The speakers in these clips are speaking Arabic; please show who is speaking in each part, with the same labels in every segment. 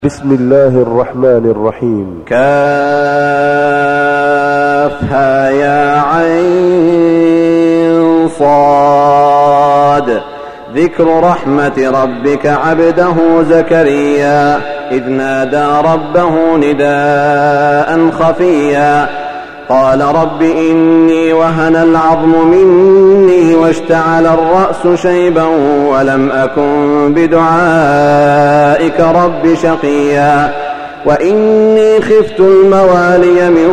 Speaker 1: بسم الله الرحمن الرحيم.
Speaker 2: كافها يا عين صاد. ذكر رحمة ربك عبده زكريا إذ نادى ربه نداء خفيا قال رب إني وهن العظم مني واشتعل الرأس شيبا ولم أكن بدعائك رب شقيا وإني خفت الموالي من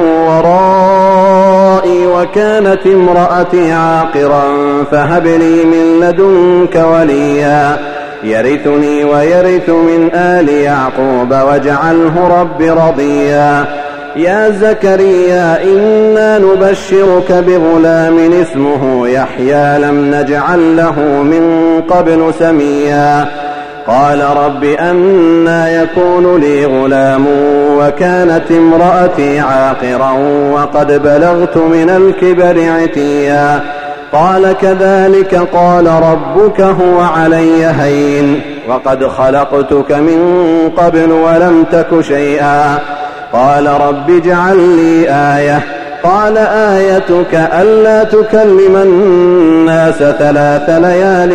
Speaker 2: ورائي وكانت امرأتي عاقرا فهب لي من لدنك وليا يرثني ويرث من آل يعقوب واجعله رب رضيا يا زكريا إنا نبشرك بغلام اسمه يحيى لم نجعل له من قبل سميا قال رب أنى يكون لي غلام وكانت امرأتي عاقرا وقد بلغت من الكبر عتيا قال كذلك قال ربك هو علي هين وقد خلقتك من قبل ولم تك شيئا قال رب اجعل لي آية قال آيتك ألا تكلم الناس 3 ليال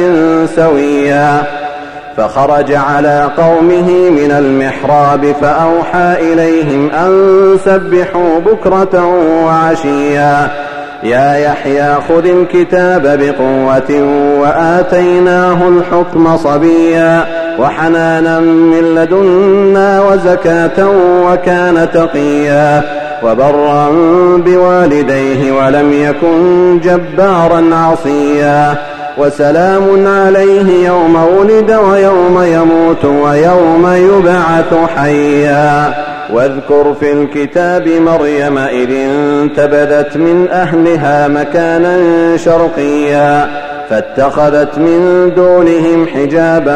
Speaker 2: سويا فخرج على قومه من المحراب فأوحى إليهم أن سبحوا بكرة وعشيا يا يحيى خذ الكتاب بقوة وآتيناه الحكم صبيا وحنانا من لدنا وزكاة وكان تقيا وبرا بوالديه ولم يكن جبارا عصيا وسلام عليه يوم ولد ويوم يموت ويوم يبعث حيا واذكر في الكتاب مريم إذ انتبذت من أهلها مكانا شرقيا فاتخذت من دونهم حجابا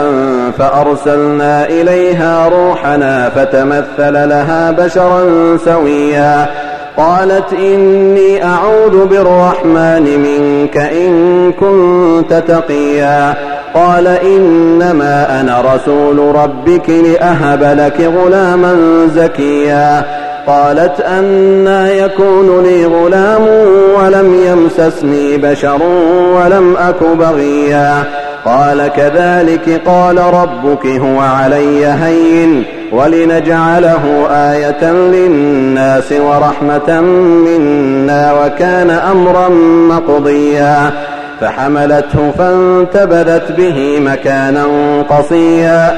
Speaker 2: فأرسلنا إليها روحنا فتمثل لها بشرا سويا قالت إني أعوذ بالرحمن منك إن كنت تقيا قال إنما أنا رسول ربك لأهب لك غلاما زكيا قالت أنى يكون لي غلام ولم يمسسني بشر ولم أك بغيا قال كذلك قال ربك هو علي هين ولنجعله آية للناس ورحمة منا وكان أمرا مقضيا فحملته فانتبذت به مكانا قصيا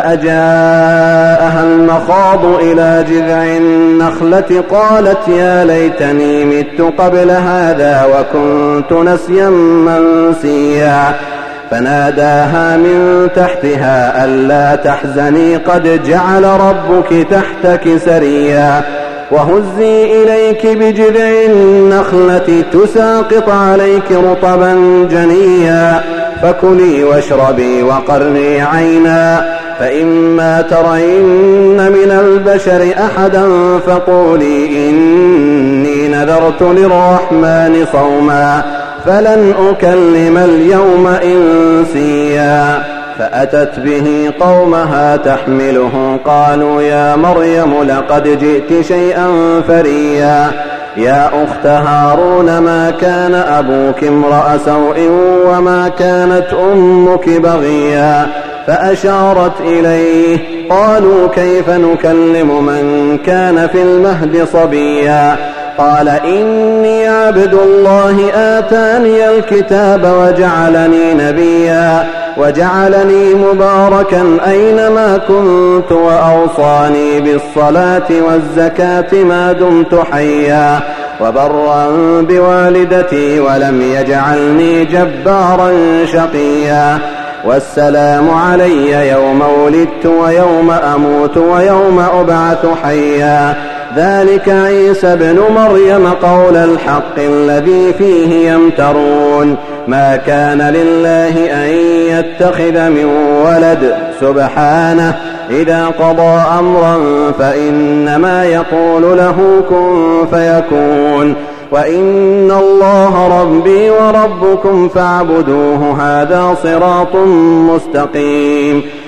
Speaker 2: فأجاءها المخاض إلى جذع النخلة قالت يا ليتني مت قبل هذا وكنت نسيا منسيا فناداها من تحتها ألا تحزني قد جعل ربك تحتك سريا وهزي إليك بجذع النخلة تساقط عليك رطبا جنيا فكلي واشربي وقرني عينا فإما ترين من البشر أحدا فقولي إني نذرت للرحمن صوما فلن أكلم اليوم إنسيا فأتت به قومها تحمله قالوا يا مريم لقد جئت شيئا فريا يا أخت هارون ما كان أبوك امرأ سوء وما كانت أمك بغيا فأشارت إليه قالوا كيف نكلم من كان في المهد صبيا قال إني عبد الله آتاني الكتاب وجعلني نبيا وجعلني مباركا أينما كنت وأوصاني بالصلاة والزكاة ما دمت حيا وبرا بوالدتي ولم يجعلني جبارا شقيا والسلام علي يوم ولدت ويوم أموت ويوم أبعث حيا ذلك عيسى ابن مريم قول الحق الذي فيه يمترون ما كان لله أن يتخذ من ولد سبحانه إذا قضى أمرا فإنما يقول له كن فيكون وإن الله ربي وربكم فاعبدوه هذا صراط مستقيم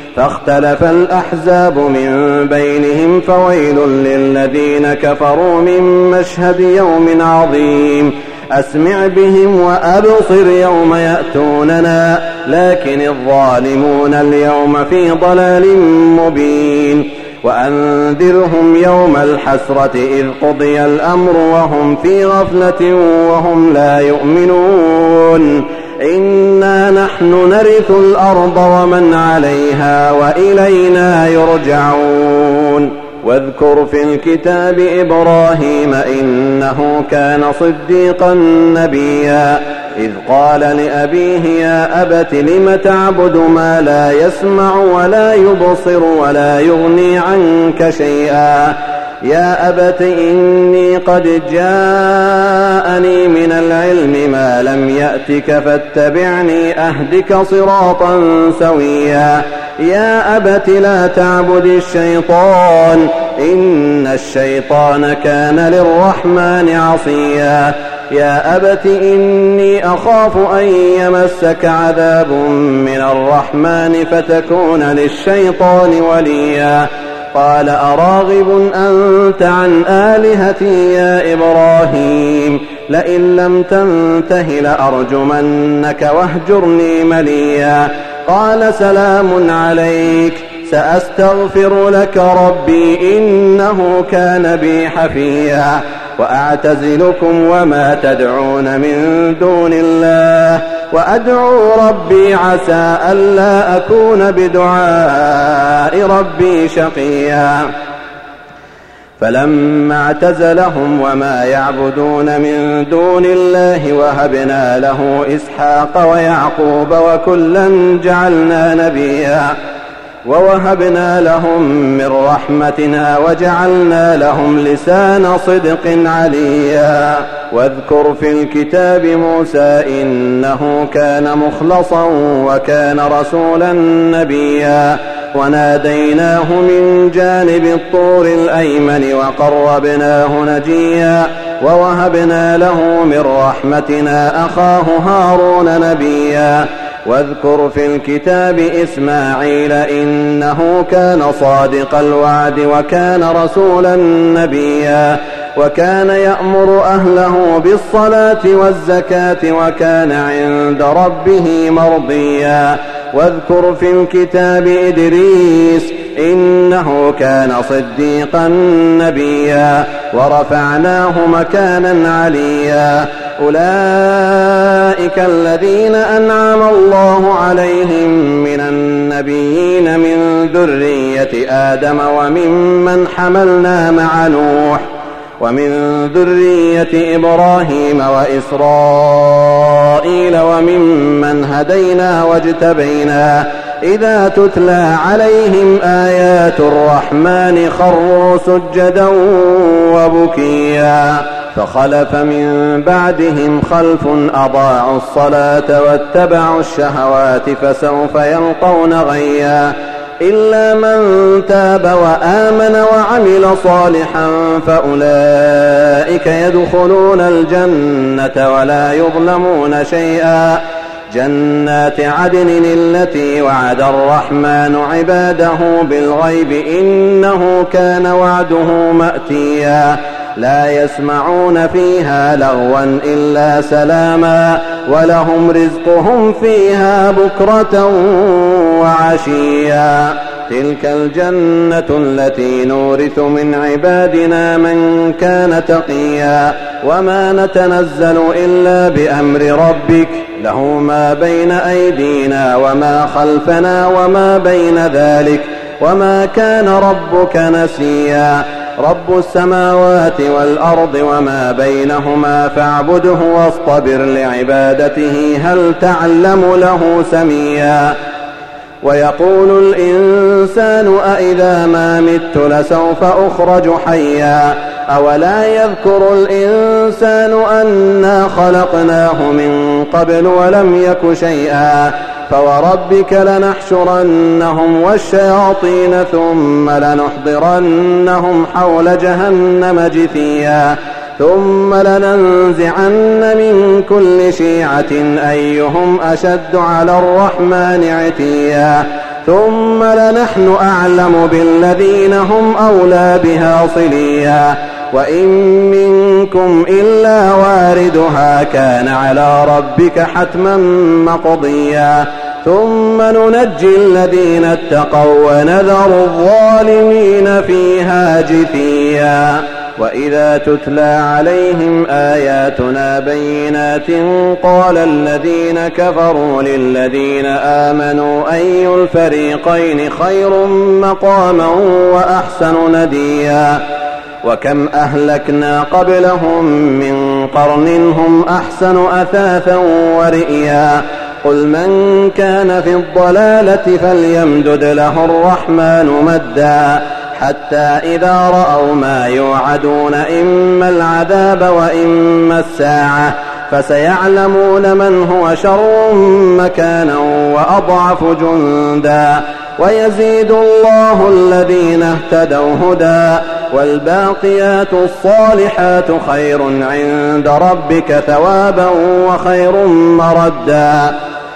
Speaker 2: فاختلف الأحزاب من بينهم فويل للذين كفروا من مشهد يوم عظيم أسمع بهم وأبصر يوم يأتوننا لكن الظالمون اليوم في ضلال مبين وأنذرهم يوم الحسرة إذ قضي الأمر وهم في غفلة وهم لا يؤمنون إنا نحن نرث الأرض ومن عليها وإلينا يرجعون واذكر في الكتاب إبراهيم إنه كان صديقا نبيا إذ قال لأبيه يا أبت لم تعبد ما لا يسمع ولا يبصر ولا يغني عنك شيئا يا أبت إني قد جاءني من العلم ما لم يأتك فاتبعني أهدك صراطا سويا يا أبت لا تعبد الشيطان إن الشيطان كان للرحمن عصيا يا أبت إني أخاف أن يمسك عذاب من الرحمن فتكون للشيطان وليا قال أراغب أنت عن آلهتي يا إبراهيم لئن لم تنته لأرجمنك واهجرني مليا قال سلام عليك سأستغفر لك ربي إنه كان بي حفيا وأعتزلكم وما تدعون من دون الله وأدعو ربي عسى ألا أكون بدعاء ربي شقيا فلما اعتزلهم وما يعبدون من دون الله وهبنا له إسحاق ويعقوب وكلا جعلنا نبيا ووهبنا لهم من رحمتنا وجعلنا لهم لسان صدق عليا واذكر في الكتاب موسى إنه كان مخلصا وكان رسولا نبيا وناديناه من جانب الطور الأيمن وقربناه نجيا ووهبنا له من رحمتنا أخاه هارون نبيا واذكر في الكتاب إسماعيل إنه كان صادق الوعد وكان رسولا نبيا وكان يأمر أهله بالصلاة والزكاة وكان عند ربه مرضيا واذكر في الكتاب إدريس إنه كان صديقا نبيا ورفعناه مكانا عليا أولئك الذين أنعم الله عليهم من النبيين من ذرية آدم وممن حملنا مع نوح ومن ذرية إبراهيم وإسرائيل وممن هدينا واجتبينا إذا تتلى عليهم آيات الرحمن خروا سجدا وبكيا فخلف من بعدهم خلف أضاعوا الصلاة واتبعوا الشهوات فسوف يلقون غيا إلا من تاب وآمن وعمل صالحا فأولئك يدخلون الجنة ولا يظلمون شيئا جنات عدن التي وعد الرحمن عباده بالغيب إنه كان وعده مأتيا لا يسمعون فيها لغوا إلا سلاما ولهم رزقهم فيها بكرة وعشيا تلك الجنة التي نورث من عبادنا من كان تقيا وما نتنزل إلا بأمر ربك له ما بين أيدينا وما خلفنا وما بين ذلك وما كان ربك نسيا رب السماوات والأرض وما بينهما فاعبده واصطبر لعبادته هل تعلم له سميا ويقول الإنسان أإذا ما مت لسوف أخرج حيا أولا يذكر الإنسان أنا خلقناه من قبل ولم يك شيئا فوربك لنحشرنهم والشياطين ثم لنحضرنهم حول جهنم جثيا ثم لننزعن من كل شيعة أيهم أشد على الرحمن عتيا ثم لنحن أعلم بالذين هم أولى بها صليا وإن منكم إلا واردها كان على ربك حتما مقضيا ثم ننجي الذين اتقوا ونذر الظالمين فيها جثيا وإذا تتلى عليهم آياتنا بينات قال الذين كفروا للذين آمنوا أي الفريقين خير مقاما وأحسن نديا وكم أهلكنا قبلهم من قرن هم أحسن أثاثا ورئيا قل من كان في الضلالة فليمدد له الرحمن مدا حتى إذا رأوا ما يوعدون إما العذاب وإما الساعة فسيعلمون من هو شر مكانا وأضعف جندا ويزيد الله الذين اهتدوا هدى والباقيات الصالحات خير عند ربك ثوابا وخير مردا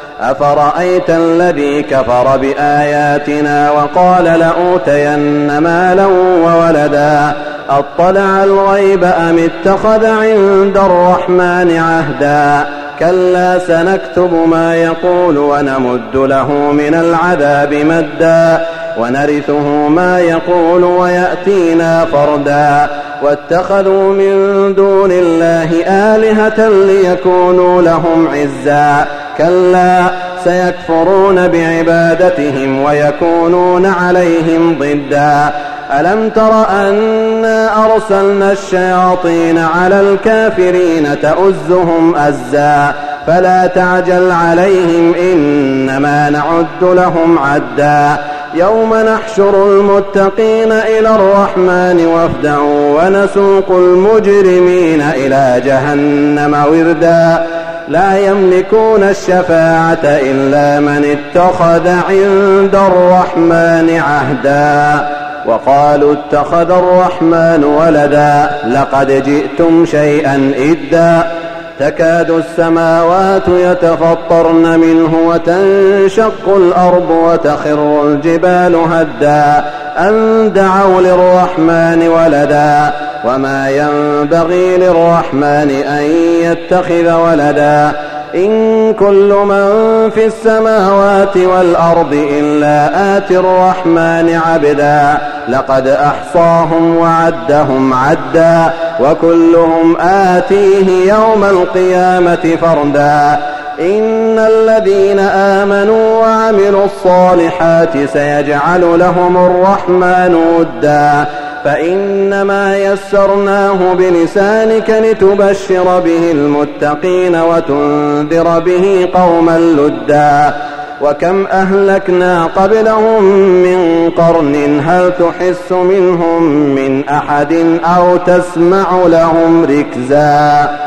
Speaker 2: أفرأيت الذي كفر بآياتنا وقال لأوتين مالا وولدا أطلع الغيب أم اتخذ عند الرحمن عهدا كلا سنكتب ما يقول ونمد له من العذاب مدا ونرثه ما يقول ويأتينا فردا واتخذوا من دون الله آلهة ليكونوا لهم عزا كلا سيكفرون بعبادتهم ويكونون عليهم ضدا ألم تر أنا أرسلنا الشياطين على الكافرين تؤزهم أزا فلا تعجل عليهم إنما نعد لهم عدا يوم نحشر المتقين إلى الرحمن وفدا ونسوق المجرمين إلى جهنم وردا لا يملكون الشفاعة إلا من اتخذ عند الرحمن عهدا وقالوا اتخذ الرحمن ولدا لقد جئتم شيئا إدا تكاد السماوات يتفطرن منه وتنشق الأرض وتخر الجبال هدا أن دعوا للرحمن ولدا وما ينبغي للرحمن أن يتخذ ولدا إن كل من في السماوات والأرض إلا آتي الرحمن عبدا لقد أحصاهم وعدهم عدا وكلهم آتيه يوم القيامة فردا إن الذين آمنوا وعملوا الصالحات سيجعل لهم الرحمن ودا فإنما يسرناه بلسانك لتبشر به المتقين وتنذر به قوما لدا وكم أهلكنا قبلهم من قرن هل تحس منهم من أحد أو تسمع لهم ركزا